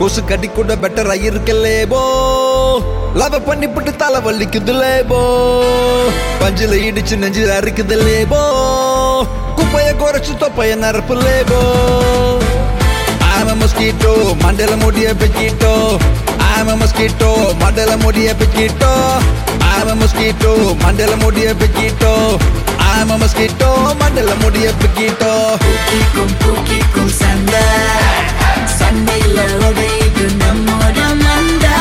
கொசு கடி கூட பெட்டரா இருக்கலேபோ லவ பண்ணி போட்டு தலை வலிக்குது லேபோ பஞ்சில இடிச்சு நெஞ்சில அரிக்குது லேபோ குப்பைய குறைச்சு தொப்பைய நரப்பு லேபோ I'm a mosquito, Mandela Modia Pechito. I'm a mosquito, Mandela Modia Pechito. I'm a mosquito, Mandela Modia Pechito. I'm a mosquito, Mandela Modia Pechito. Puki kum sanda, Sunday love du namoda manda.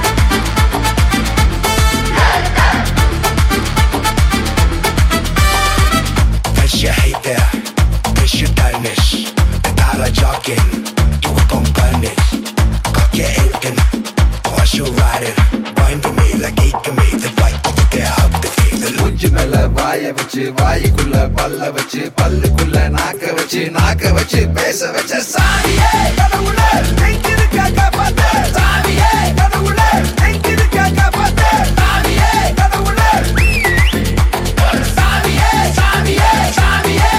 Cause you hate there, cause you done this. The dollar jogging. Got you aching, cause you riding. Wind to me like eat to me. The bike over there, hug the feel. The மூஞ்சி மேல வாய வச்சு வாய்க்குள்ள பல்ல வச்சு பல்லுக்குள்ள நாக்க வச்சு பேச வச்ச சாமியே கடவுளே எங்கிருக்க காப்பாத்து சாமியே கடவுளே எங்கிருக்க காப்பாத்து சாமியே கடவுளே சாமியே சாமியே சாமியே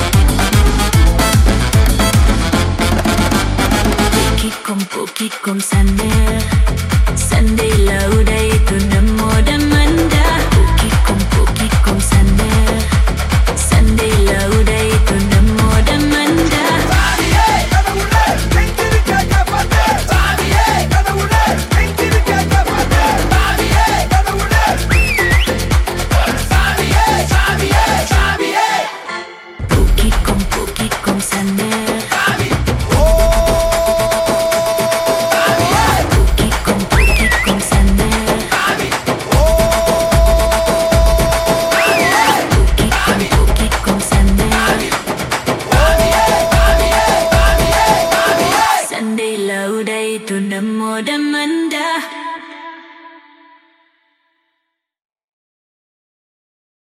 Puki kum